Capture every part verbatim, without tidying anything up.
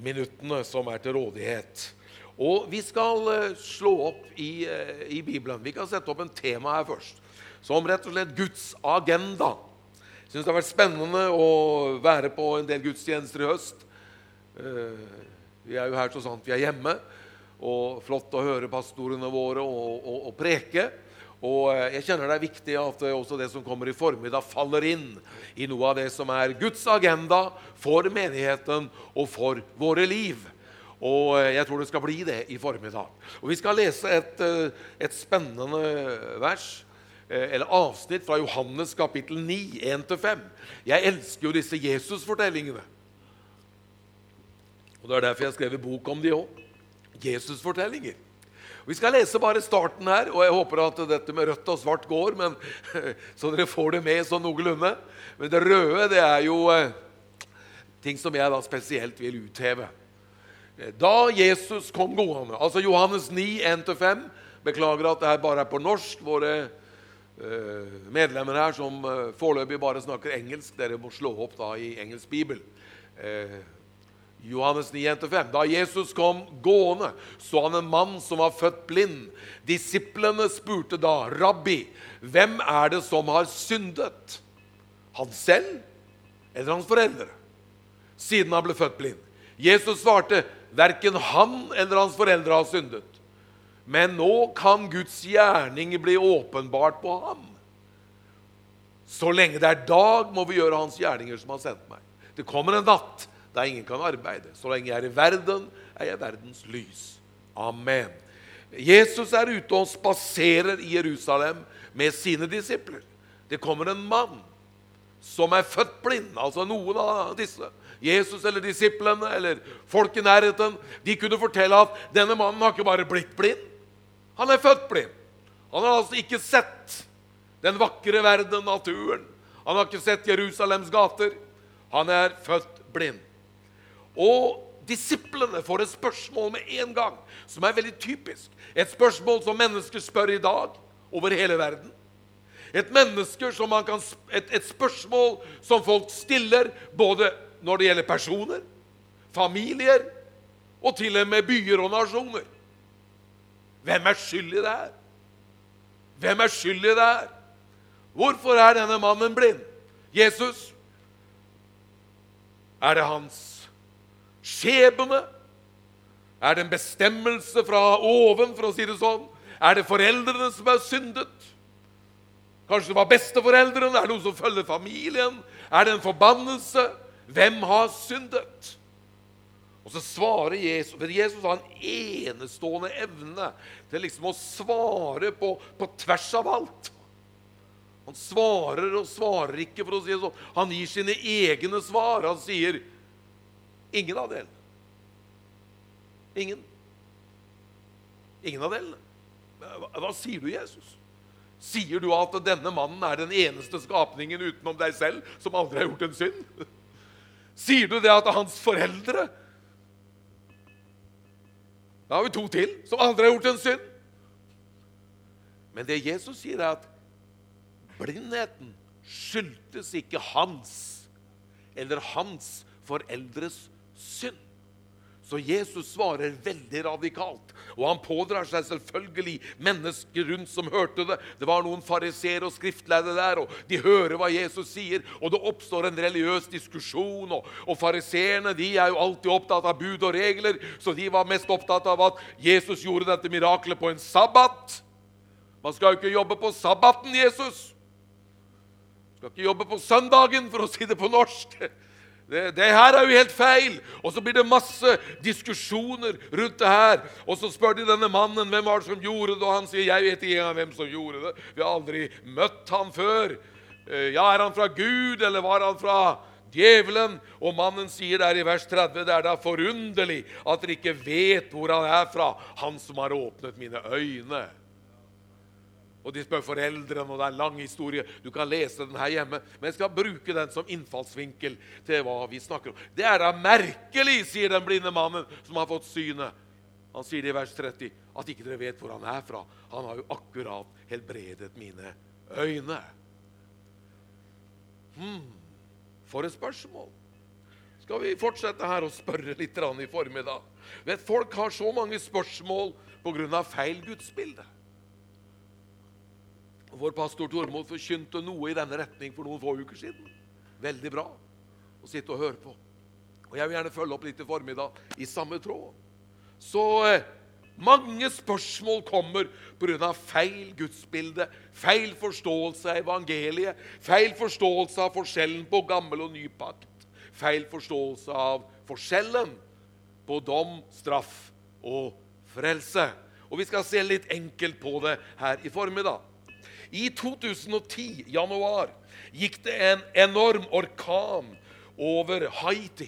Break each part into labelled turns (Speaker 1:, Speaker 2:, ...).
Speaker 1: minuttene som er til rådighet. Og vi skal eh, slå opp i, eh, i Bibelen. Vi kan sette opp en tema her først, som rett og slett Guds agenda. Jeg synes det har vært spennende å være på en del gudstjenester i høst. Eh, vi er jo her så sant vi er hjemme, og flott å høre pastorene våre og, og, og preke. Og jeg kjenner det er viktig at også det som kommer i formiddag faller inn i noe av det som er Guds agenda for menigheten og for våre liv. Og jeg tror det skal bli det i formiddag. Og vi skal lese et, et spennende vers, eller avsnitt fra Johannes kapittel ni, en til fem. Jeg elsker jo disse Jesus-fortellingene. Og det er derfor jeg skrev en bok om de også. Jesus-fortellinger. Vi skal lese bare starten her, og jeg håper at dette med rødt og svart går, men, så dere får det med så noenlunde. Men det røde, det er jo eh, ting som jeg da spesielt vil utheve. Da Jesus kom gående, altså Johannes ni, en til fem, beklager at det her bare er på norsk, våre eh, medlemmer her som eh, foreløpig bare snakker engelsk, dere må slå opp da i engelsk bibel. Eh, Johannes ni, en til fem. Da Jesus kom gående, så han en mann som var født blind. Disiplene spurte da, Rabbi, hvem er det som har syndet? Han selv eller hans foreldre? Siden han ble født blind. Jesus svarte, hverken han eller hans foreldre har syndet. Men nå kan Guds gjerning bli åpenbart på ham. Så lenge det er dag, må vi gjøre hans gjerninger som har sendt meg. Det kommer en natt da ingen kan arbeide. Så lenge jeg er i verden, er jeg verdens lys. Amen. Jesus er ute og spaserer i Jerusalem med sine disipler. Det kommer en mann som er født blind, altså noen av disse. Jesus eller disiplene, eller folk i nærheten, de kunne fortelle at denne mannen har ikke bare blitt blind, han er født blind. Han har altså ikke sett den vakre verden, naturen. Han har ikke sett Jerusalems gater. Han er født blind. Og disiplene får et spørsmål med en gang, som er veldig typisk. Et spørsmål som mennesker spør i dag, over hele verden. Et menneske som man kan, et, et spørsmål som folk stiller, både når det gjelder personer, familier, og til og med byer og nasjoner. Hvem er skyld i det her? Hvem er skyld i det her? Hvorfor er denne mannen blind? Jesus? Er det hans skjebne? Er det en bestemmelse fra oven, for å si det sånn? Er det foreldrene som er syndet? Kanskje det var besteforeldrene? Er det noen som følger familien? Er det en forbannelse? Hvem har syndet? Og så svarer Jesus, for Jesus har en enestående evne til liksom å svare på, på tvers av alt. Han svarer og svarer ikke, for å si det sånn. Han gir sine egne svar. Han sier, ingen av delene. Ingen. Ingen av delene. Hva, hva sier du, Jesus? Sier du at denne mannen er den eneste skapningen utenom deg selv som aldri har gjort en synd? Sier du det at hans foreldre, da har vi to til, som aldri har gjort en synd? Men det Jesus sier er at blindheten skyldtes ikke hans eller hans foreldres synd. Så Jesus svarer veldig radikalt, og han pådrar seg selvfølgelig mennesker rundt som hørte det. Det var noen fariseere og skriftlærde der, og de hører hva Jesus sier, og det oppstår en religiøs diskusjon, og, og fariseerne, de er jo alltid opptatt av bud og regler, så de var mest opptatt av at Jesus gjorde dette miraklet på en sabbat. Man skal jo ikke jobbe på sabbaten, Jesus. Man skal ikke jobbe på søndagen, for å si det på norsk. Det, det her er jo helt feil. Og så blir det masse diskusjoner rundt det her. Og så spør de denne mannen, hvem var det som gjorde det? Og han sier, jeg vet ikke engang hvem som gjorde det. Vi har aldri møtt han før. Ja, er han fra Gud, eller var han fra djevelen? Og mannen sier der i vers tretti, det er da forunderlig at dere ikke vet hvor han er fra, han som har åpnet mine øyne. Og de spør foreldrene, og det er en lang historie. Du kan lese den her hjemme, men jeg skal bruke den som innfallsvinkel til hva vi snakker om. Det er da merkelig, sier den blinde mannen som har fått synet. Han sier det i vers tretti, at ikke dere vet hvor han er fra. Han har jo akkurat helbredet mine øyne. Hmm, for et spørsmål. skal vi fortsette her og spørre litt i formiddag. Vet, folk har så mange spørsmål på grunn av feil gudsbilde. Vår pastor Tormod forkynte noe i denne retning for noen få uker siden. Veldig bra å sitte og høre på. Og jeg vil gjerne følge opp litt i formiddag i samme tråd. Så eh, mange spørsmål kommer på grunn av feil gudsbilde, feil forståelse av evangeliet, feil forståelse av forskjellen på gammel og ny pakt, feil forståelse av forskjellen på dom, straff og frelse. Og vi skal se litt enkelt på det her i formiddag. I to tusen og ti, januar, gikk det en enorm orkan over Haiti.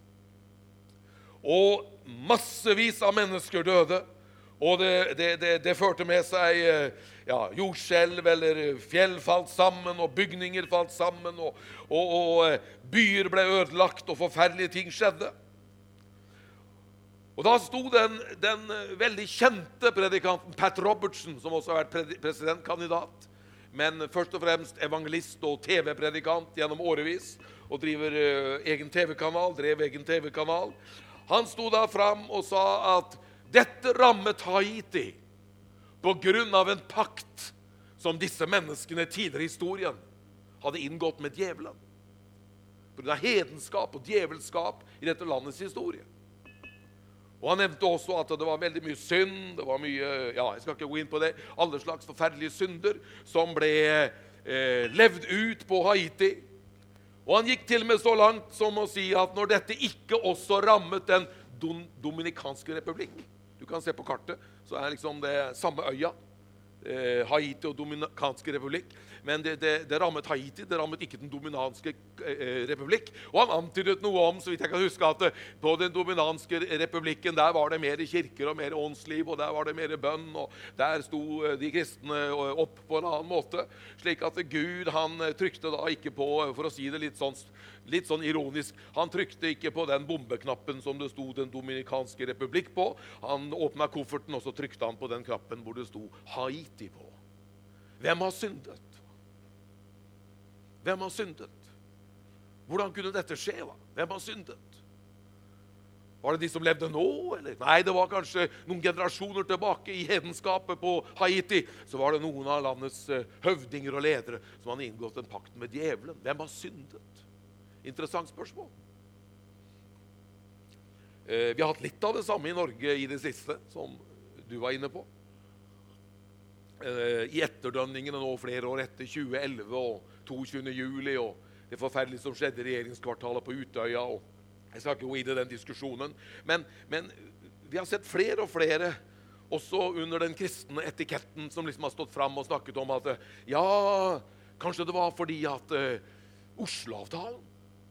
Speaker 1: Og massevis av mennesker døde, og det, det, det, det førte med seg ja, jordskjelv, eller fjell falt sammen, og bygninger falt sammen, og, og, og byer ble ødelagt, og forferdelige ting skjedde. Og da sto den, den veldig kjente predikanten Pat Robertson, som også har vært presidentkandidat, men først og fremst evangelist og T V-predikant gjennom årevis, og driver uh, egen T V-kanal, drev egen T V-kanal. Han sto da fram og sa at dette rammet Haiti på grunn av en pakt som disse menneskene tidligere i historien hadde inngått med djevelen. På grunn av hedenskap og djevelskap i dette landets historie. Og han nevnte også at det var veldig mye synd, det var mye, ja, jeg skal ikke gå inn på det, alle slags forferdelige synder som ble eh, levd ut på Haiti. Og han gikk til og med så langt som å si at når dette ikke også rammet den Dominikanske republikk, du kan se på kartet, så er liksom det samme øya, eh, Haiti og Dominikanske republikk, men det, det, det rammet Haiti, det rammet ikke den Dominikanske eh, republikk. Og han antydet noe om, så vidt jeg kan huske, at på den Dominikanske republikken, der var det mer kirker og mer åndsliv, og der var det mer bønn, og der sto de kristne opp på en annen måte, slik at Gud, han trykte da ikke på, for å si det litt sånn, litt sånn ironisk, han trykte ikke på den bombeknappen som det sto den Dominikanske republikk på. Han åpnet kofferten, og så trykte han på den knappen hvor det sto Haiti på. Hvem har syndet? Hvem har syndet? Hvordan kunne dette skje? Va? Hvem har syndet? Var det de som levde nå? Eller? Nei, det var kanskje noen generasjoner tilbake i hedenskapet på Haiti. Så var det noen av landets høvdinger og ledere som hadde inngått en pakt med djevelen. Hvem har syndet? Interessant spørsmål. Eh, vi har hatt litt av det samme i Norge i det siste, som du var inne på. Eh, I etterdønningene nå flere år etter tjue elleve og toogtyvende juli, og det forferdelige som skjedde i regjeringskvartalet på Utøya. Og jeg skal ikke gå inn i den diskusjonen, men, men vi har sett flere og flere, også under den kristne etiketten, som liksom har stått fram og snakket om at ja, kanskje det var fordi at uh, Oslo-avtalen,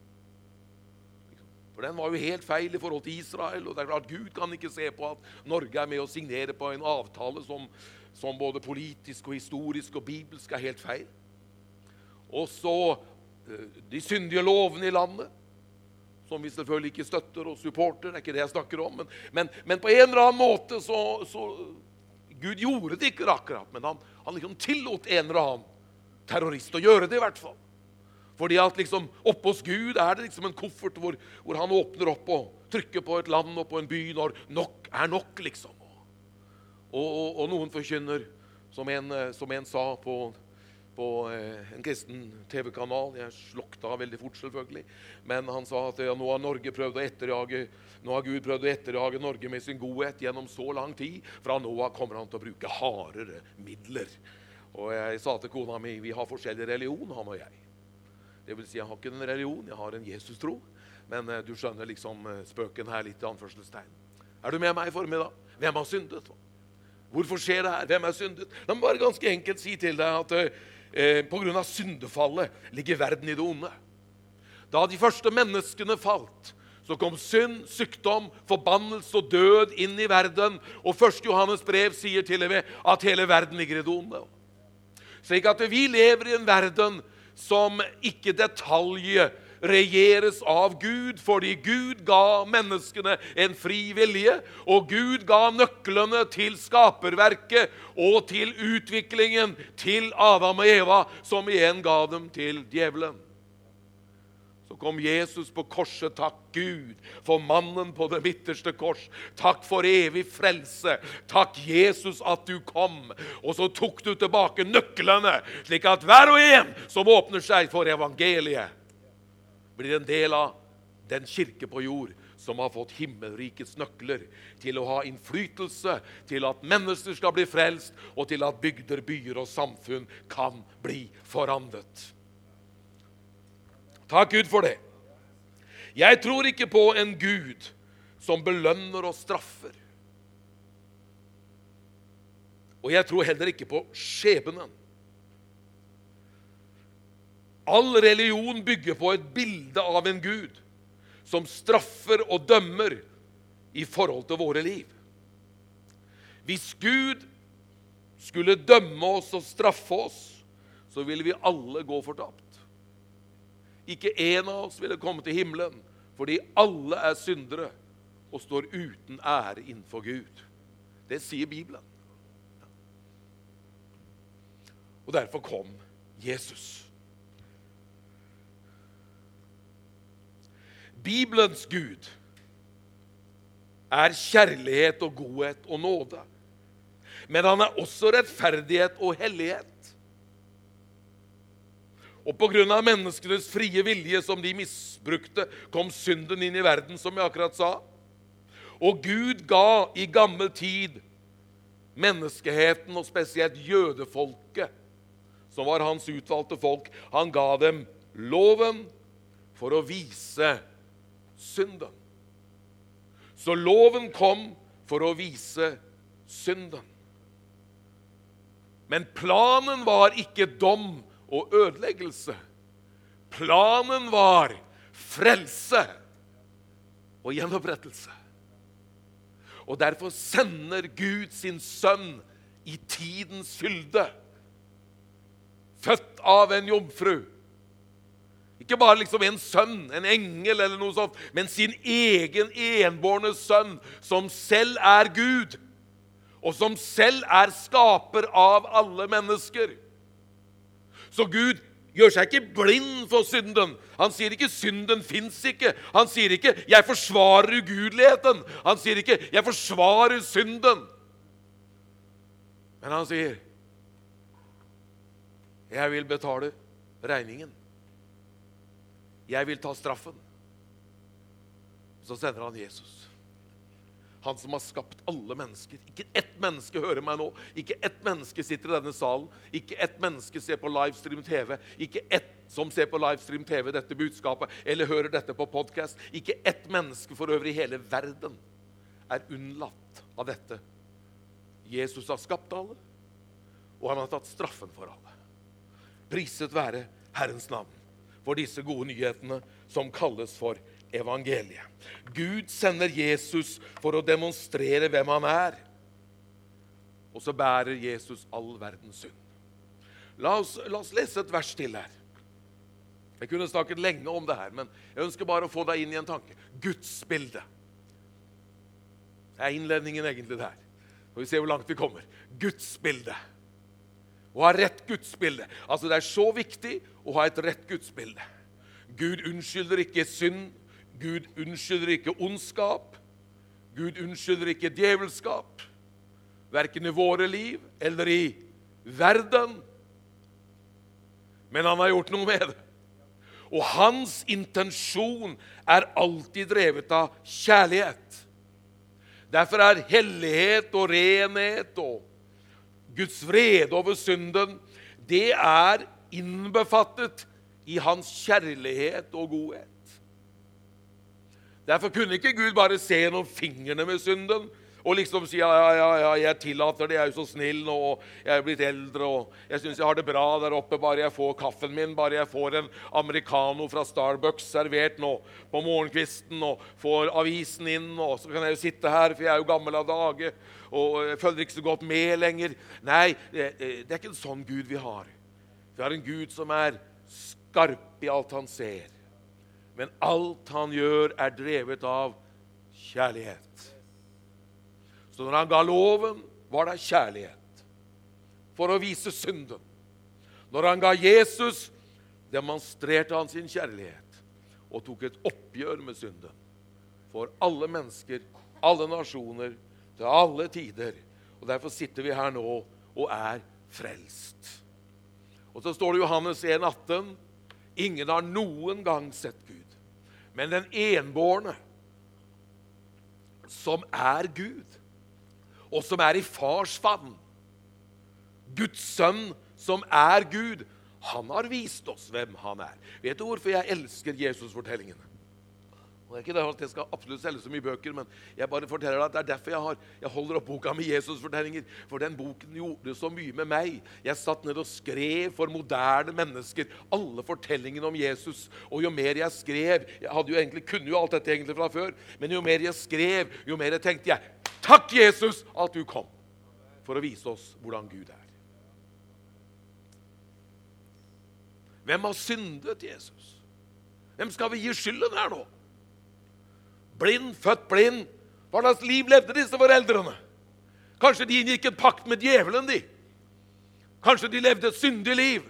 Speaker 1: for den var jo helt feil i forhold til Israel, og det er klart Gud kan ikke se på at Norge er med å signere på en avtale som, som både politisk og historisk og bibelsk er helt feil. Og så de syndige lovene i landet, som vi selvfølgelig ikke støtter og supporter, det er ikke det jeg snakker om, men, men, men på en eller annen måte så, så Gud gjorde det ikke akkurat, men han, han liksom tillot en eller annen terrorist å gjøre det i hvert fall. Fordi at liksom oppe hos Gud er det liksom en koffert hvor, hvor han åpner opp og trykker på et land og på en by når nok er nok liksom. Og, og, og noen forkynner, som en, som en sa på, på en kristen T V-kanal, jeg slukta veldig fort selvfølgelig, men han sa at ja, nå har Norge prøvd å etterjage, nå har Gud prøvd å etterjage Norge med sin godhet gjennom så lang tid, fra nå av kommer han til å bruke hardere midler. Og jeg sa til kona mi, vi har forskjellig religion, han og jeg. Det vil si, jeg har ikke en religion, jeg har en Jesus-tro. Men eh, du skjønner liksom eh, spøken her litt i anførselstegn. Er du med meg i formiddag? Hvem har syndet? Hvorfor skjer det her? Hvem er syndet? La meg bare ganske enkelt si til deg at eh, på grunn av syndefallet ligger verden i det onde. Da de første menneskene falt, så kom synd, sykdom, forbannelse og død inn i verden. Og første Johannes brev sier til og med at hele verden ligger i det onde. Slik at vi lever i en verden som ikke detalje regjeres av Gud, fordi Gud ga menneskene en fri vilje, og Gud ga nøklene til skaperverket og til utviklingen til Adam og Eva, som igjen ga dem til djevelen. Så kom Jesus på korset, takk Gud, for mannen på det midterste kors. Takk for evig frelse. Takk Jesus at du kom. Og så tok du tilbake nøklene, slik at hver og en som åpner seg for evangeliet, blir en del av den kirke på jord som har fått himmelrikets nøkler til å ha innflytelse, til at mennesker skal bli frelst, og til at bygder, byer og samfunn kan bli forandret. Takk Gud for det. Jeg tror ikke på en Gud som belønner og straffer. Og jeg tror heller ikke på skjebnen. All religion bygger på et bilde av en Gud som straffer og dømmer i forhold til våre liv. Hvis Gud skulle dømme oss og straffe oss, så ville vi alle gå fortapt. Ikke en av oss ville komme til himmelen, fordi alle er syndere og står uten ære innenfor Gud. Det sier Bibelen. Og derfor kom Jesus. Bibelens Gud er kjærlighet og godhet og nåde. Men han er også rettferdighet og hellighet. Og på grunn av menneskenes frie vilje som de misbrukte, kom synden inn i verden, som jeg akkurat sa. Og Gud ga i gammel tid menneskeheten, og spesielt jødefolket, som var hans utvalgte folk, han ga dem loven for å vise synden. Så loven kom for å vise synden. Men planen var ikke dom og ødeleggelse. Planen var frelse og gjenopprettelse. Og derfor sender Gud sin sønn i tidens fylde, født av en jomfru. Ikke bare liksom en sønn, en engel eller noe sånt, men sin egen enbårne sønn, som selv er Gud, og som selv er skaper av alle mennesker. Så Gud gjør seg ikke blind for synden. Han sier ikke synden finnes ikke. Han sier ikke jeg forsvarer ugudeligheten. Han sier ikke jeg forsvarer synden. Men han sier jeg vil betale regningen. Jeg vil ta straffen. Så sender han Jesus. Han som har skapt alle mennesker. Ikke ett menneske hører meg nå. Ikke ett menneske sitter i denne salen. Ikke ett menneske ser på livestream T V. Ikke ett som ser på livestream T V dette budskapet, eller hører dette på podcast. Ikke ett menneske for øvrig i hele verden er unnlatt av dette. Jesus har skapt alle, og han har tatt straffen for alle. Priset være Herrens navn for disse gode nyhetene som kalles for evangeliet. Gud sender Jesus for å demonstrere hvem han er. Og så bærer Jesus all verdens synd. La oss, la oss lese et vers til her. Jeg kunne snakket lenge om det her, men jeg ønsker bare å få deg inn i en tanke. Guds bilde. Det er innledningen egentlig der. Og vi ser hvor langt vi kommer. Guds bilde. Å ha rett Guds bilde. Altså det er så viktig å ha et rett Guds bilde. Gud unnskylder ikke synd. Gud unnskylder ikke ondskap. Gud unnskylder ikke djevelskap. Hverken i våre liv eller i verden. Men han har gjort noe med det. Og hans intensjon er alltid drevet av kjærlighet. Derfor er hellighet og renhet og Guds vrede over synden, det er innbefattet i hans kjærlighet og godhet. Derfor kunne ikke Gud bare se gjennom fingrene med synden, og liksom si, ja, ja, ja, jeg tillater det, jeg er jo så snill nå, og jeg er blitt eldre, og jeg synes jeg har det bra der oppe, bare jeg får kaffen min, bare jeg får en americano fra Starbucks servert nå på morgenkvisten, og får avisen inn, og så kan jeg jo sitte her, for jeg er jo gammel av dage, og jeg følger ikke så godt med lenger. Nei, det, det er ikke en sånn Gud vi har. Vi har en Gud som er skarp i alt han ser, men alt han gjør er drevet av kjærlighet. Så når han ga loven, var det kjærlighet for å vise synden. Når han ga Jesus, demonstrerte han sin kjærlighet. og tok et oppgjør med synden. For alle mennesker, alle nasjoner, til alle tider. Og derfor sitter vi her nå og er frelst. Og så står det i Johannes en atten, ingen har noen gang sett Gud, men den enbårne, som er Gud, og som er i fars favn, Guds sønn som er Gud, han har vist oss hvem han er. Vet du hvorfor jeg elsker Jesus-fortellingene? Og det er ikke det at jeg skal absolutt selge så mye bøker, men jeg bare forteller deg at det er derfor jeg, har, jeg holder opp boka med Jesus-fortellinger, for den boken gjorde så mye med meg. Jeg satt ned og skrev for moderne mennesker alle fortellingene om Jesus, og jo mer jeg skrev, jeg hadde jo egentlig, kunne jo alt dette egentlig fra før, men jo mer jeg skrev, jo mer jeg tenkte jeg, takk Jesus at du kom, for å vise oss hvordan Gud er. Hvem har syndet Jesus? Hvem skal vi gi skylden her nå? Blind, født blind. Hva slags liv levde disse foreldrene? Kanskje de inngikk en pakt med djevelen de. Kanskje de levde et syndig liv.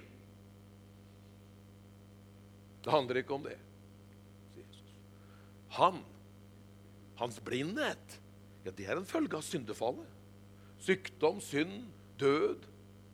Speaker 1: Det handler ikke om det. Han, hans blindhet, ja, det er en følge av syndefallet. Sykdom, synd, død.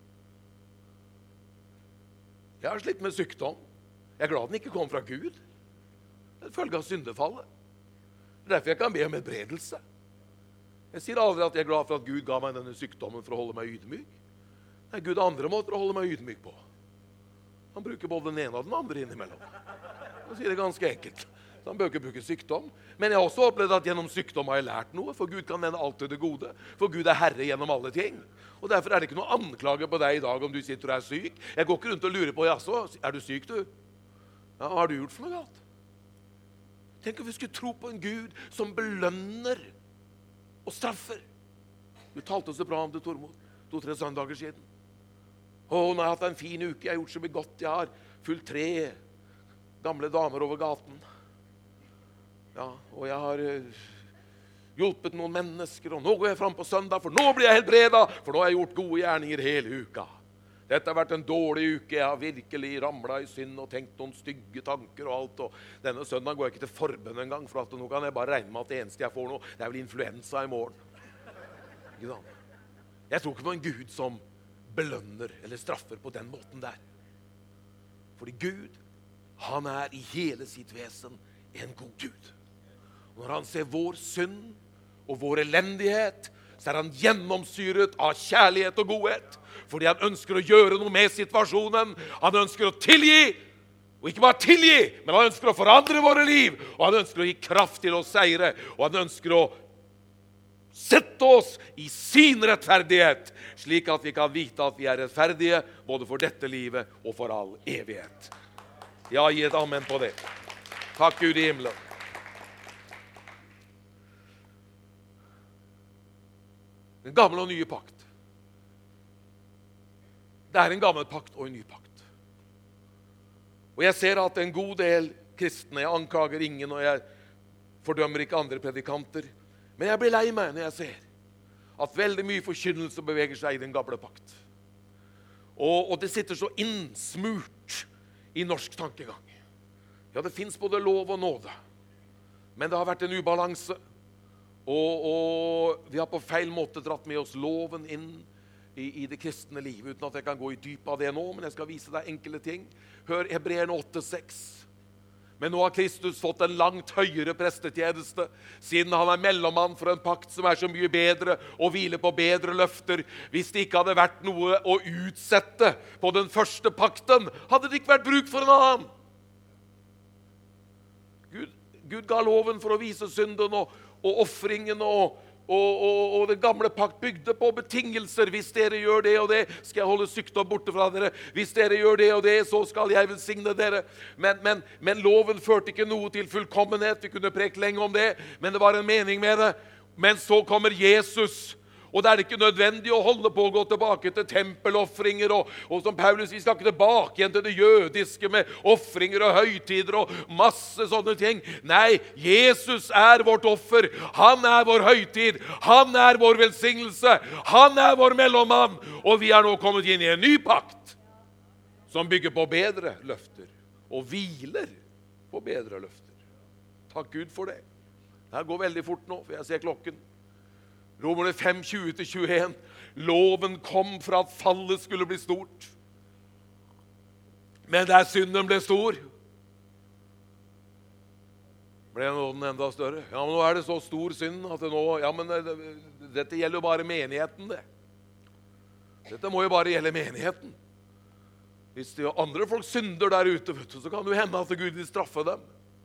Speaker 1: Jeg har slitt med sykdom. Jeg er glad den ikke kom fra Gud. Det er en følge av syndefallet. Det er derfor jeg kan be om helbredelse. Jeg sier aldri at jeg er glad for at Gud ga meg denne sykdommen for å holde meg ydmyk. Det er Gud andre måter å holde meg ydmyk på. Han bruker både den ene og den andre innimellom. Jeg sier det ganske enkelt. Så han bør ikke bruke sykdom. Men jeg har også opplevd at gjennom sykdom har jeg lært noe, for Gud kan vende alt til det gode. For Gud er herre gjennom alle ting. Og derfor er det ikke noe anklage på deg i dag om du sitter og er syk. Jeg går ikke rundt og lurer på, jaså, er du syk du? Ja, hva har du gjort for noe galt? Tenk om vi skulle tro på en Gud som belønner og straffer. Du talte så bra om det, Tormod, to-tre søndager siden. Å, nå har jeg hatt en fin uke, jeg har gjort så mye godt, jeg har fulgt tre gamle damer over gaten. Ja, og jeg har uh, hjulpet noen mennesker, og nå går jeg frem på søndag, for nå blir jeg helbredet, for nå har jeg gjort gode gjerninger hele uka. Dette har vært en dårlig uke, jeg har virkelig ramlet i synd og tenkt noen stygge tanker og alt, og denne søndagen går jeg ikke til forbønn en gang, for at nå kan jeg bare regne med at det eneste jeg får nå, det er vel influensa i morgen. Ikke sant? Jeg tror ikke på en Gud som belønner eller straffer på den måten der. Fordi Gud, han er i hele sitt vesen en god Gud. Og når han ser vår synd og vår elendighet, så er han gjennomsyret av kjærlighet og godhet. Fordi han ønsker å gjøre noe med situasjonen. Han ønsker å tilgi, og ikke bare tilgi, men han ønsker å forandre våre liv. Og han ønsker å gi kraft til å seire, og han ønsker å sette oss i sin rettferdighet, slik at vi kan vite at vi er rettferdige, både for dette livet og for all evighet. Ja, gi et amen på det. Takk Gud i himmelen. Den gamle og nye pakt. Det er en gammel pakt og en ny pakt. Og jeg ser at en god del kristne, jeg anklager ingen, og jeg fordømmer ikke andre predikanter, men jeg blir lei meg når jeg ser at veldig mye forkynnelse beveger seg i den gamle pakt. Og, og det sitter så innsmurt i norsk tankegang. Ja, det finnes både lov og nåde, men det har vært en ubalanse. Og, og vi har på feil måte dratt med oss loven inn i, i det kristne livet, uten at jeg kan gå i dyp av det nå, men jeg skal vise deg enkle ting. Hør Hebreerne åtte seks. Men nå har Kristus fått en langt høyere prestetjeneste, siden han er mellommann for en pakt som er så mye bedre og hviler på bedre løfter. Hvis det ikke hadde vært noe å utsette på den første pakten, hadde det ikke vært bruk for en annen. Gud, Gud ga loven for å vise synden og, og offringen, og, og, og, og det gamle pakt bygde på betingelser. Hvis dere gjør det og det, skal jeg holde sykdom borte fra dere. Hvis dere gjør det og det, så skal jeg velsigne dere. Men, men, men loven førte ikke noe til fullkommenhet. Vi kunne preke lenge om det, men det var en mening med det. Men så kommer Jesus, og det er ikke nødvendig å holde på å gå tilbake til tempeloffringer, og, og som Paulus, vi skal ikke tilbake igjen til det jødiske med offringer og høytider og masse sånne ting. Nei, Jesus er vårt offer. Han er vår høytid. Han er vår velsignelse. Han er vår mellommann. Og vi er nå kommet inn i en ny pakt som bygger på bedre løfter og hviler få bedre løfter. Takk Gud for det. Det går veldig fort nå, for jeg ser klokken. Romerne fem, tjue til tjueen. Loven kom for at fallet skulle bli stort. Men der synden ble stor, ble nåden enda større. Ja, men nå er det så stor synd at det nå, ja, men det, dette gjelder jo bare menigheten, det. Dette må jo bare gjelde menigheten. Hvis det er andre folk synder der ute, vet du, så kan det jo hende at Gud vil straffe dem.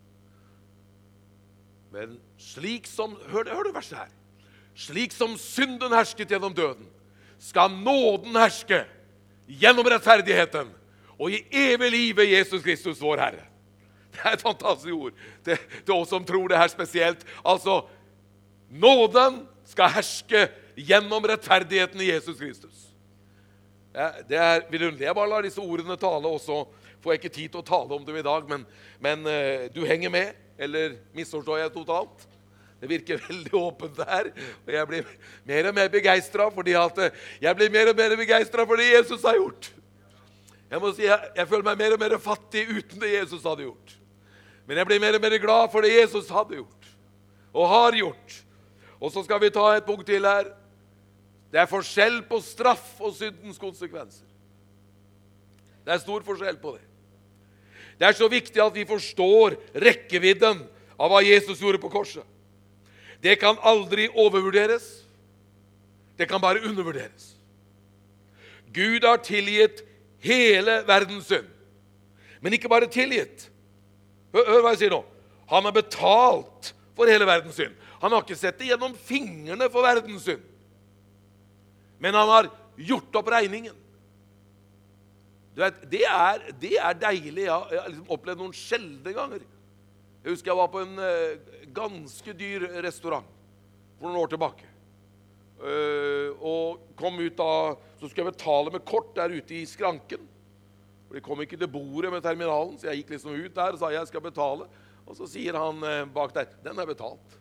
Speaker 1: Men slik som, hør, hør det verset her, slik som synden hersket gjennom døden, skal nåden herske gjennom rettferdigheten, og i evig livet Jesus Kristus vår Herre. Det er et fantastisk ord til, til oss som tror det her spesielt. Altså, nåden skal herske gjennom rettferdigheten i Jesus Kristus. Ja, det er vidunderlig. Jeg bare lar disse ordene tale, og så får jeg ikke tid til å tale om dem i dag, men, men uh, du henger med, eller misforstår jeg totalt? Det virker veldig åpent der, og jeg blir mer og mer begeistret, fordi at jeg blir mer og mer begeistret for det Jesus har gjort. Jeg må si, jeg, jeg føler meg mer og mer fattig uten det Jesus hadde gjort. Men jeg blir mer og mer glad for det Jesus hadde gjort, og har gjort. Og så skal vi ta et punkt til her. Det er forskjell på straff og syndens konsekvenser. Det er stor forskjell på det. Det er så viktig at vi forstår rekkevidden av hva Jesus gjorde på korset. Det kan aldri overvurderes. Det kan bare undervurderes. Gud har tilgitt hele verdens synd. Men ikke bare tilgitt. Hør, hør hva jeg sier nå. Han har betalt for hele verdens synd. Han har ikke sett det gjennom fingrene for verdens synd. Men han har gjort opp regningen. Du vet, det er, det er deilig. Jeg har liksom opplevd noen sjeldne ganger. Jeg husker jeg var på en uh, ganske dyr restaurant for noen år tilbake. Uh, og kom ut da, så skulle jeg betale med kort der ute i skranken. For de kom ikke til bordet med terminalen, så jeg gikk liksom ut der og sa jeg skal betale. Og så sier han uh, bak der, den er betalt.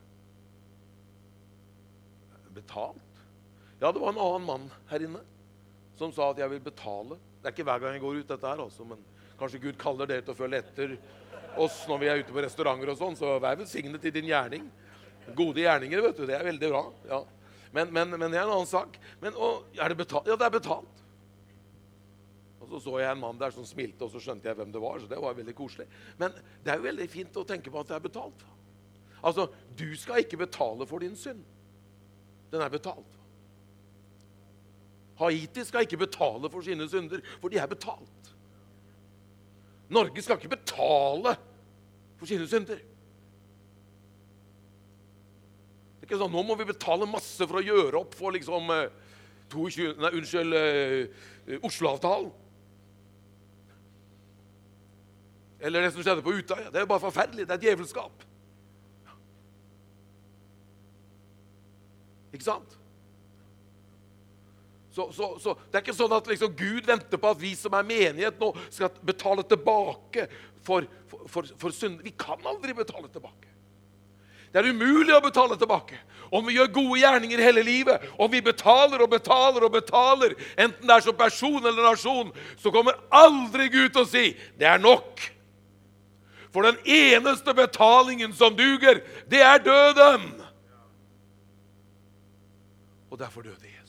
Speaker 1: Betalt? Ja, det var en annen mann her inne som sa at jeg vil betale. Det er ikke hver gang jeg går ut dette her, altså, men kanskje Gud kaller dere til å følge etter oss når vi er ute på restauranter og sånn, så vær velsignet til din gjerning. Gode gjerninger, vet du, det er veldig bra. Ja. Men, men, men det er en annen sak. Men og, er det betalt? Ja, det er betalt. Og så så jeg en mann der som smilte, og så skjønte jeg hvem det var, så det var veldig koselig. Men det er jo veldig fint å tenke på at det er betalt. Altså, du skal ikke betale for din synd. Den er betalt. Haiti skal ikke betale for sine synder, for de er betalt. Norge skal ikke betale for sine synder. Det er ikke sånn, nå må vi betale masse for å gjøre opp for liksom tjueto, nei, unnskyld, uh, Oslo-avtalen. Eller det som skjedde på Utøya. Det er bare forferdelig, det er djevelskap. Ikke sant? Så, så, så det er ikke sånn at liksom Gud venter på at vi som er menighet nå skal betale tilbake for, for, for, for synd. Vi kan aldri betale tilbake. Det er umulig å betale tilbake. Om vi gjør gode gjerninger hele livet, om vi betaler og betaler og betaler, enten det er som person eller nasjon, så kommer aldri Gud til å si, det er nok. For den eneste betalingen som duger, det er døden. Og derfor døde Jesus.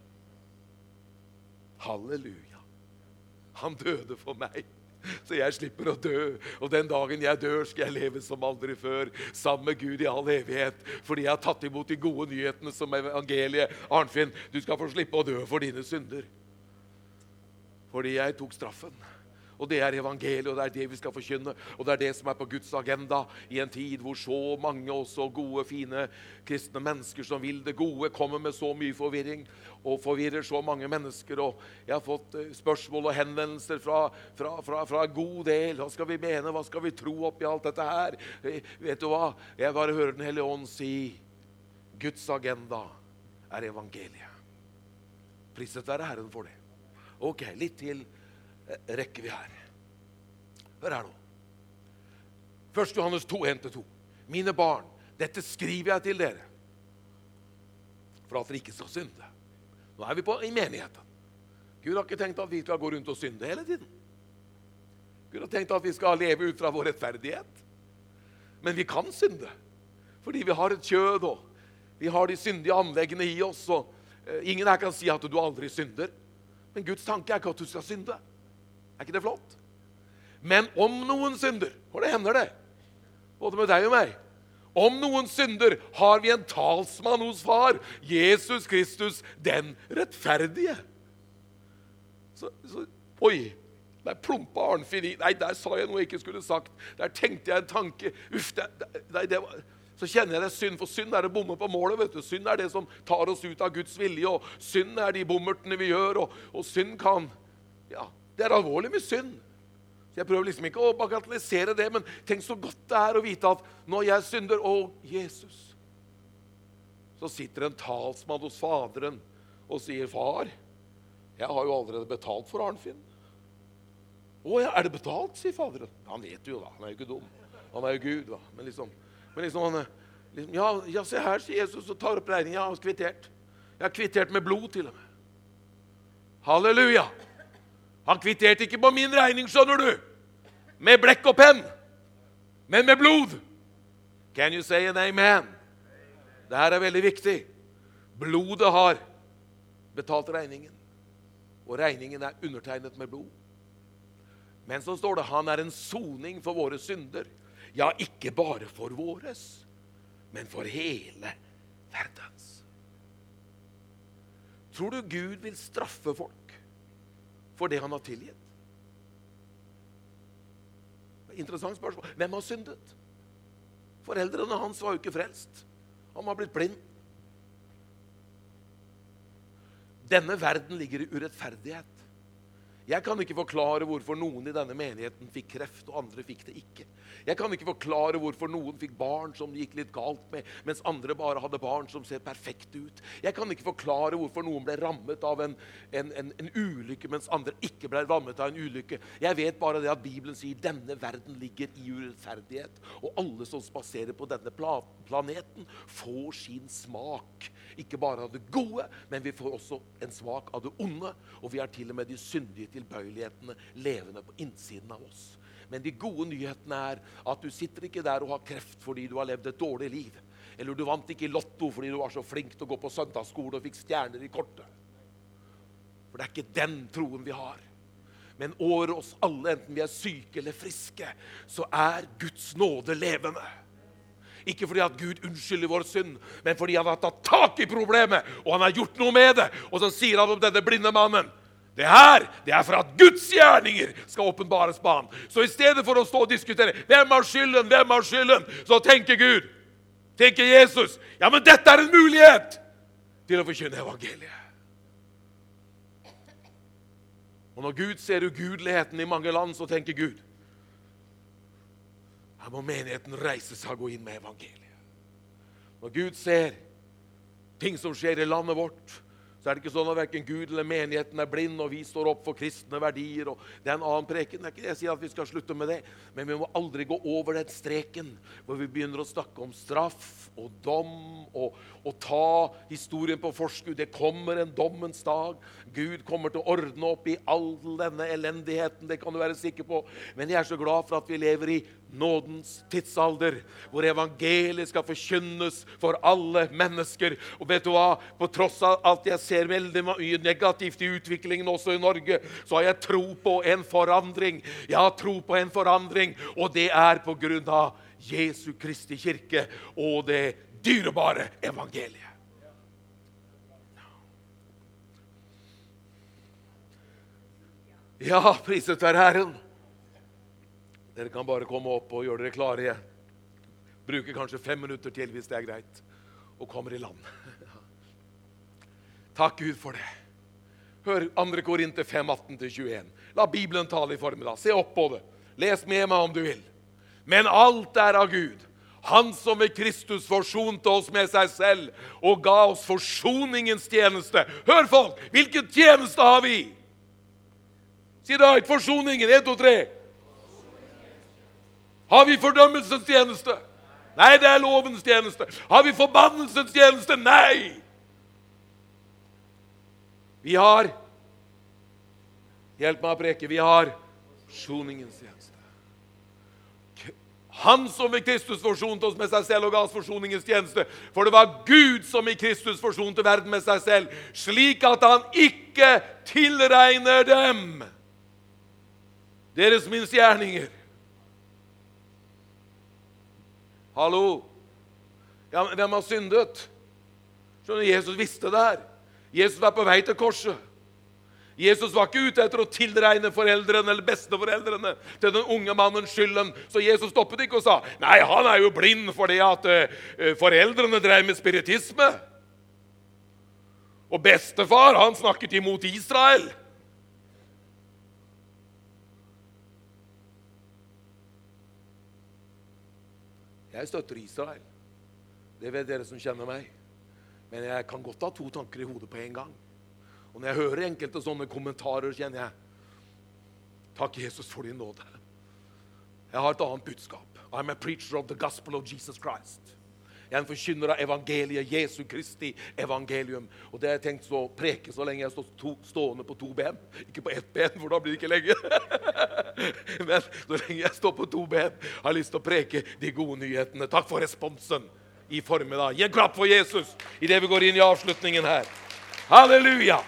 Speaker 1: Halleluja. Han døde for meg, så jeg slipper å dø. Og den dagen jeg dør, skal jeg leve som aldri før, sammen med Gud i all evighet. Fordi jeg har tatt imot de gode nyhetene som evangeliet. Arnfinn, du skal få slippe å dø for dine synder. Fordi jeg tok straffen. Og det er evangeliet, og det er det vi skal forkynne. Og det er det som er på Guds agenda i en tid hvor så mange også gode, fine kristne mennesker som vil det gode, kommer med så mye forvirring og forvirrer så mange mennesker. Og jeg har fått spørsmål og henvendelser fra, fra, fra, fra en god del. Hva skal vi mene? Hva skal vi tro opp i alt dette her? Vet du hva? Jeg bare hører Den Hellige Ånd si, Guds agenda er evangeliet. Priset være Herren for det. Ok, litt til rekker vi her. Hør her nå. første Johannes to, en til to. Mine barn, dette skriver jeg til dere, for at dere ikke skal synde. Nå er vi på i menigheten. Gud har ikke tenkt at vi skal gå rundt og synde hele tiden. Gud har tenkt at vi skal leve ut fra vår rettferdighet. Men vi kan synde, fordi vi har et kjød, og vi har de syndige anleggene i oss, og eh, ingen her kan si at du aldri synder. Men Guds tanke er ikke at du skal synde. Er ikke det flott? Men om noen synder, og det hender det, både med deg og meg, om noen synder har vi en talsmann hos far, Jesus Kristus, den rettferdige. Så, så oi, der plumpa Arnfinn i. Nei, der sa jeg noe jeg ikke skulle sagt. Der tenkte jeg en tanke. Uff, det, det, det var... Så kjenner jeg det synd, for synd er det bomme på målet, vet du. Synd er det som tar oss ut av Guds vilje, og synd er de bommertene vi gjør, og, og synd kan, ja, det er alvorlig med synd. Så jeg prøver liksom ikke å bagatellisere det, men tenk så godt det er å vite at når jeg synder, å Jesus, så sitter en talsmann hos faderen og sier, far, jeg har jo allerede betalt for Arnfinn. Å ja, er det betalt, sier faderen. Han vet jo da, han er jo ikke dum. Han er jo Gud da, men liksom... Men liksom han, liksom, ja, ja, se her, sier Jesus, og tar opp regningen. Jeg har kvittert. Jeg har kvittert med blod til og med. Halleluja! Han kvitterte ikke på min regning, skjønner du. Med blekk og penn. Men med blod. Can you say an amen? Det her er veldig viktig. Blodet har betalt regningen. Og regningen er undertegnet med blod. Men så står det, han er en soning for våre synder. Ja, ikke bare for våres, men for hele verdens. Tror du Gud vil straffe folk for det han har tilgitt? Interessant spørsmål. Hvem har syndet? Foreldrene hans var jo ikke frelst. Han var blitt blind. Denne verden ligger i urettferdighet. Jeg kan ikke forklare hvorfor noen i denne menigheten fikk kreft, og andre fikk det ikke. Jeg kan ikke forklare hvorfor noen fikk barn som det gikk litt galt med, mens andre bare hadde barn som ser perfekte ut. Jeg kan ikke forklare hvorfor noen ble rammet av en, en, en, en ulykke, mens andre ikke ble rammet av en ulykke. Jeg vet bare det at Bibelen sier, denne verden ligger i urettferdighet, og alle som spaserer på denne planeten får sin smak. Ikke bare av det gode, men vi får også en smak av det onde, og vi har til og med de syndige tilbøyelighetene levende på innsiden av oss. Men de gode nyhetene er at du sitter ikke der og har kreft fordi du har levd et dårlig liv. Eller du vant ikke i lotto fordi du var så flink til å gå på søndagsskole og fikk stjerner i kortet. For det er ikke den troen vi har. Men over oss alle, enten vi er syke eller friske, så er Guds nåde levende. Ikke fordi at Gud unnskylder vår synd, men fordi han har tatt tak i problemet, og han har gjort noe med det. Og så sier han om denne blinde mannen, det her, det er for at Guds gjerninger skal åpenbares på han. Så i stedet for å stå og diskutere, hvem har skylden, hvem har skylden, så tenker Gud, tenker Jesus, ja, men dette er en mulighet til å forkynne evangeliet. Og når Gud ser ugudeligheten i mange land, så tenker Gud, her må menigheten reise seg og gå inn med evangeliet. Når Gud ser ting som skjer i landet vårt, så er det ikke sånn at hverken Gud eller menigheten er blind, og vi står opp for kristne verdier, og det er en annen preken. Det er ikke det jeg sier at vi skal slutte med det, men vi må aldri gå over den streken, hvor vi begynner å snakke om straff og dom, og, og ta historien på forskudd. Det kommer en dommens dag. Gud kommer til å ordne opp i all denne elendigheten, det kan du være sikker på. Men jeg er så glad for at vi lever i nådens tidsalder, hvor evangeliet skal forkynnes for alle mennesker. Og vet du hva? På tross av at jeg ser veldig mye negativt i utviklingen også i Norge, så har jeg tro på en forandring. Jeg har tro på en forandring, og det er på grunn av Jesu Kristi kirke og det dyrebare evangeliet. Ja, priset være Herren. Dere kan bare komme opp og gjøre dere klare igjen. Bruker kanskje fem minutter til hvis det er greit, og kommer i land. Takk Gud for det. Hør andre Korinter fem, atten til tjueen. La Bibelen tale i formiddag. Se opp på det. Les med meg om du vil. Men alt er av Gud. Han som ved Kristus forsonte oss med seg selv og ga oss forsoningens tjeneste. Hør folk, hvilken tjeneste har vi? Si da, et forsoningen, ett, to, tre. Har vi fordømmelsens tjeneste? Nei, det er lovens tjeneste. Har vi forbannelsens tjeneste? Nei. Vi har, hjelp meg å preke, vi har Forsoningens tjeneste. Han som i Kristus forsonte oss med seg selv og ga oss forsoningens tjeneste. For det var Gud som i Kristus forsonte verden med seg selv, slik at han ikke tilregner dem deres misgjerninger. Hallo? Ja, men hvem har syndet? Skjønner, Jesus visste det her. Jesus var på vei til korset. Jesus var ikke ute etter å tilregne foreldrene eller besteforeldrene til den unge mannens skylden. Så Jesus stoppet ikke og sa, nei, han er jo blind for det at uh, foreldrene drev med spiritisme. Og bestefar, han snakket imot Israel. Jeg støtter Israel. Det vet dere som kjenner meg. Men jeg kan godt ha to tanker i hodet på en gang. Og når jeg hører enkelte sånne kommentarer, kjenner jeg, takk Jesus for din nåde. Jeg har et annet budskap. I'm a preacher of the gospel of Jesus Christ. Jeg er en forkynner av evangeliet, Jesu Kristi evangelium. Og det har jeg tenkt så preke så lenge jeg står to, stående på to ben. Ikke på ett ben, for da blir det ikke lenge. Men så lenge jeg står på to ben, har jeg lyst til å preke de gode nyhetene. Takk for responsen i formiddag. Gi en klapp for Jesus i det vi går inn i avslutningen her. Halleluja!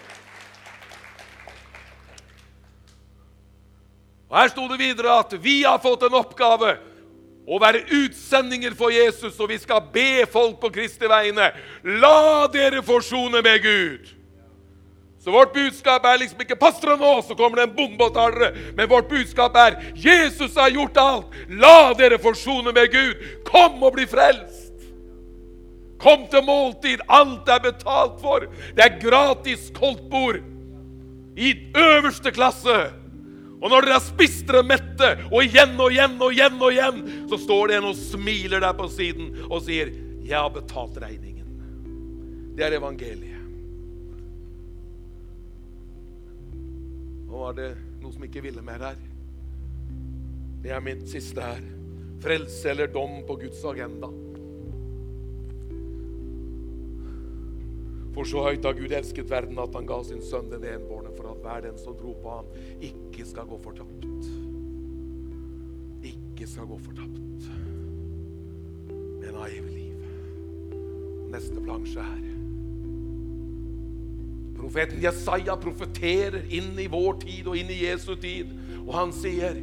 Speaker 1: Og her stod det videre at vi har fått en oppgave å være utsendinger for Jesus, og vi skal be folk på Kristi vegne. La dere forsone med Gud. Så vårt budskap er liksom ikke, pass dere nå, så kommer det en bombe og tar dere. Men vårt budskap er, Jesus har gjort alt. La dere forsone med Gud. Kom og bli frelst. Kom til måltid. Alt er betalt for. Det er gratis koldtbord i øverste klasse. Og når dere har spist dere mette, og igjen og igjen og igjen og igjen, så står det en og smiler der på siden og sier, jeg har betalt regningen. Det er evangeliet. Nå var det noe som ikke ville mer her. Det er mitt siste her. Frelse eller dom på Guds agenda. For så høyt har Gud elsket verden at han ga sin sønn den enbårne, for at hver den som tror på ham ikke skal gå fortapt. Ikke skal gå fortapt. Men ha evig liv. Neste plansje her. Profeten Jesaja profeterer inn i vår tid og inn i Jesu tid. Og han sier,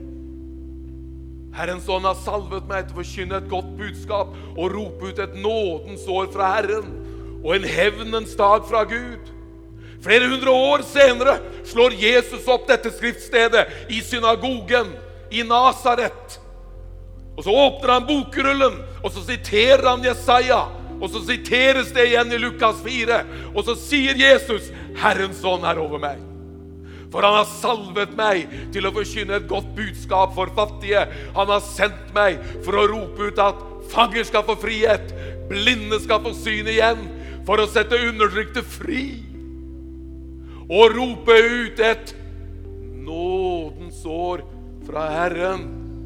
Speaker 1: Herren sånn har salvet meg til å forkynne et godt budskap og rope ut et nådens år fra Herren. Og en hevnens dag fra Gud. Flere hundre år senere slår Jesus opp dette skriftstedet i synagogen i Nazaret. Og så åpner han bokrullen, og så siterer han Jesaja, og så siteres det igjen i Lukas fire, og så sier Jesus, Herrens ånd er over meg. For han har salvet meg til å forkynne et godt budskap for fattige. Han har sendt meg for å rope ut at fanger skal få frihet, blinde skal få syn igjen, for å sette undertrykte fri, og rope ut et nådens år fra Herren.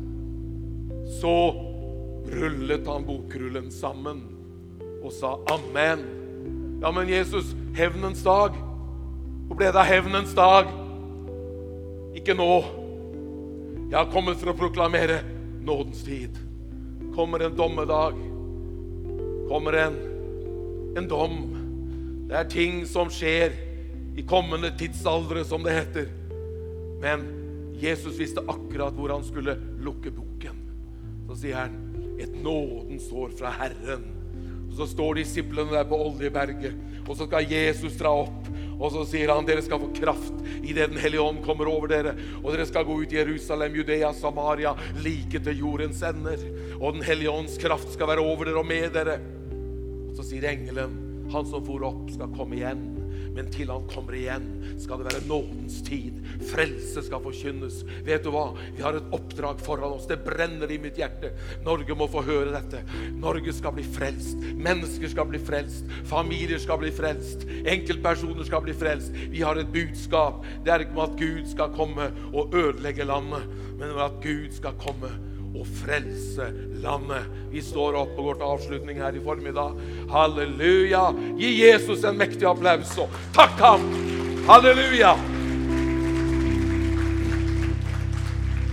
Speaker 1: Så rullet han bokrullen sammen og sa amen. Ja, men Jesus, hevnens dag. Hvor ble det av hevnens dag? Ikke nå. Jeg har kommet for å proklamere nådens tid. Kommer en dommedag. Kommer en En dom. Det er ting som skjer i kommende tidsaldre, som det heter. Men Jesus visste akkurat hvor han skulle lukke boken. Så sier han, et nådens år fra Herren. Og så står disiplene der på Oljeberget, og så skal Jesus dra opp, og så sier han, dere skal få kraft i det den hellige ånd kommer over dere, og dere skal gå ut i Jerusalem, Judea, Samaria, like til jordens ender, og den hellige ånds kraft skal være over dere og med dere. Så sier engelen, han som for opp skal komme igjen, men til han kommer igjen skal det være nådens tid. Frelse skal forkynnes. Vet du hva? Vi har et oppdrag foran oss. Det brenner i mitt hjerte. Norge må få høre dette. Norge skal bli frelst. Mennesker skal bli frelst. Familier skal bli frelst. Enkeltpersoner skal bli frelst. Vi har et budskap. Det er ikke om at Gud skal komme og ødelegge landet, men om at Gud skal komme og frelse landet. Vi står opp og går til avslutning her i formiddag. Halleluja! Gi Jesus en mektig applaus og takk ham! Halleluja!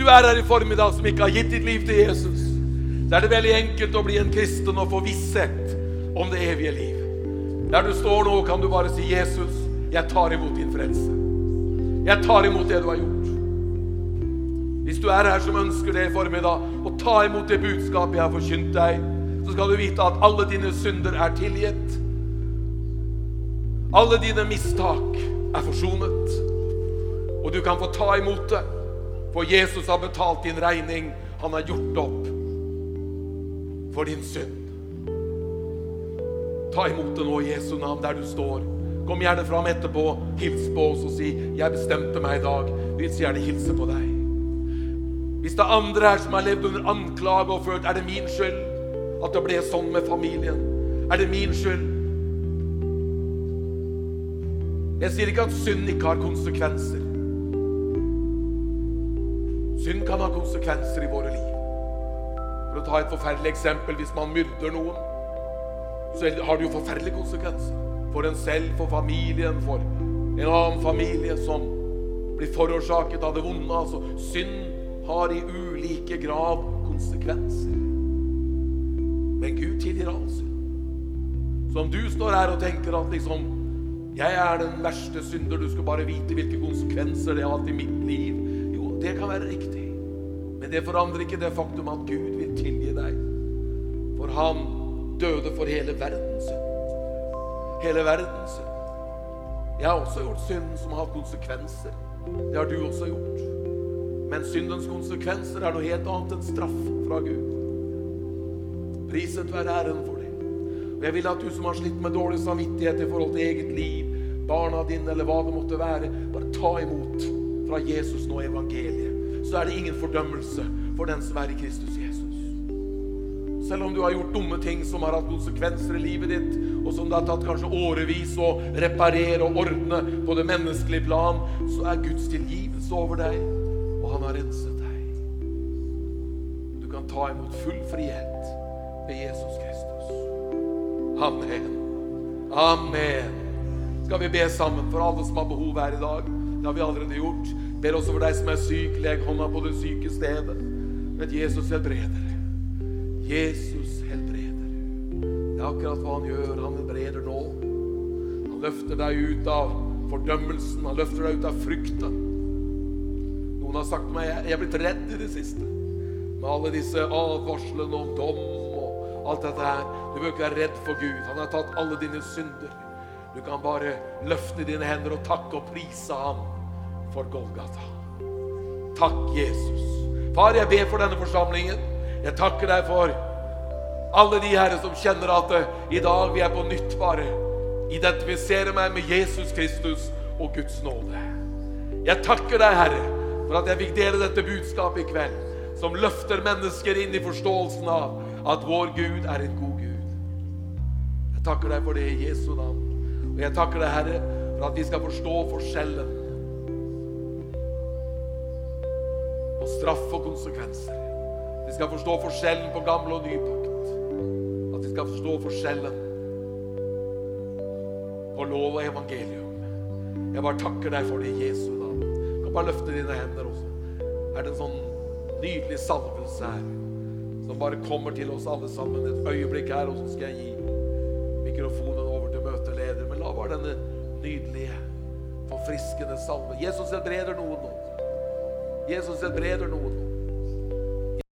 Speaker 1: er her i formiddag som ikke har gitt ditt liv til Jesus, så er det veldig enkelt å bli en kristen og få visshet om det evige liv. Der du står nå, kan du bare si: Jesus, jeg tar imot din frelse. Jeg tar imot det du har gjort. Hvis du er her som ønsker det i formiddag, og ta imot det budskapet jeg har forkynt deg, så skal du vite at alle dine synder er tilgitt. Alle dine mistak er forsonet. Og du kan få ta imot det, for Jesus har betalt din regning. Han har gjort opp for din synd. Ta imot det nå i Jesu navn der du står. Kom gjerne fram etterpå, hils på oss og si: jeg bestemte meg i dag. Vi vil så gjerne hilse på deg. Hvis det er andre her som har levd under anklage og følt: er det min skyld at det ble sånn med familien? Er det min skyld? Jeg sier ikke at synd ikke har konsekvenser. Synd kan ha konsekvenser i våre liv. For å ta et forferdelig eksempel: hvis man myrder noen, så har det jo forferdelige konsekvenser. For en selv, for familien, for en annen familie som blir forårsaket av det vonde. Altså, synd har i ulike grad konsekvenser. Men Gud tilgir all synd. Så om du står her og tenker at liksom, jeg er den verste synder, du skal bare vite hvilke konsekvenser det har hatt i mitt liv. Jo, det kan være riktig. Men det forandrer ikke det faktum at Gud vil tilgi deg. For han døde for hele verdens synd. Hele verdens synd. Jeg har også gjort synd som har hatt konsekvenser. Det har du også gjort. Men syndens konsekvenser er noe helt annet enn straff fra Gud. Priset være æren for det. Og jeg vil at du som har slitt med dårlig samvittighet i forhold til eget liv, barna dine eller hva det måtte være, bare ta imot fra Jesus nå evangeliet. Så er det ingen fordømmelse for den som er i Kristus Jesus. Selv om du har gjort dumme ting som har hatt konsekvenser i livet ditt, og som det har tatt kanskje årevis å reparere og ordne på det menneskelige plan, så er Guds tilgivelse over deg, og han har renset deg. Du kan ta imot full frihet ved Jesus Kristus. Amen. Amen. Skal vi be sammen for alle som har behov her i dag? Det har vi allerede gjort. Ber også for deg som er syk, legg hånda på det syke stedet. Vet Jesus helbreder. Jesus helbreder. Det er akkurat hva han gjør. Han helbreder nå. Han løfter deg ut av fordømmelsen. Han løfter deg ut av frykten. Noen har sagt til meg, jeg er blitt redd i det siste. Med alle disse advarslene om dom og alt dette her. Du bør ikke være redd for Gud. Han har tatt alle dine synder. Du kan bare løfte dine hender og takke og prise ham for Golgata. Takk, Jesus. Far, jeg ber for denne forsamlingen. Jeg takker deg for alle de herre som kjenner at i dag vi er på nytt bare identifisere meg med Jesus Kristus og Guds nåde. Jeg takker deg, Herre, for at jeg fikk dele dette budskapet i kveld, som løfter mennesker inn i forståelsen av at vår Gud er en god Gud. Jeg takker deg for det i Jesu navn. Og jeg takker deg, Herre, for at vi skal forstå forskjellen på straff og konsekvenser. Vi skal forstå forskjellen på gamle og ny pakt. At vi skal forstå forskjellen på lov og evangelium. Jeg bare takker deg for det i Jesu navn. Du kan bare løfte dine hender også. Er det en sånn nydelig salvelse her, som bare kommer til oss alle sammen et øyeblikk her, og så skal jeg gi mikrofonen over til møteleder. Men la bare denne nydelige, forfriskende salve. Jesus helbreder noen nå. Jesus helbreder noen.